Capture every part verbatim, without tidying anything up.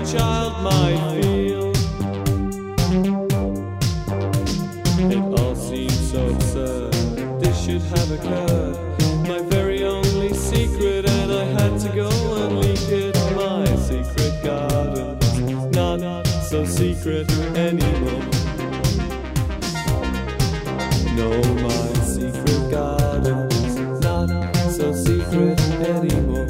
child might feel. It all seems so absurd, this should have occurred. My very only secret, and I had to go and leak it. My secret garden, not so secret anymore. No, my secret garden's not so secret anymore.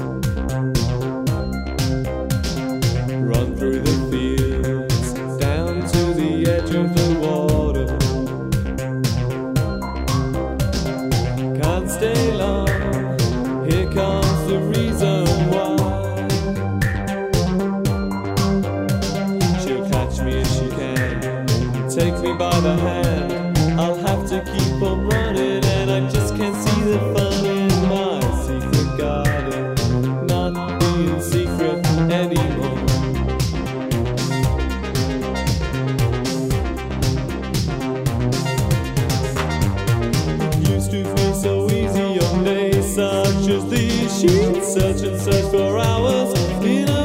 Run through the fields, down to the edge of the water. Can't stay long, here comes the reason why. She'll catch me if she can, take me by the hand. I'll have to keep on running, and I just can't see the fun in my secret garden not being secret anymore. It used to be so easy on days such as these. She'd search and search for hours in a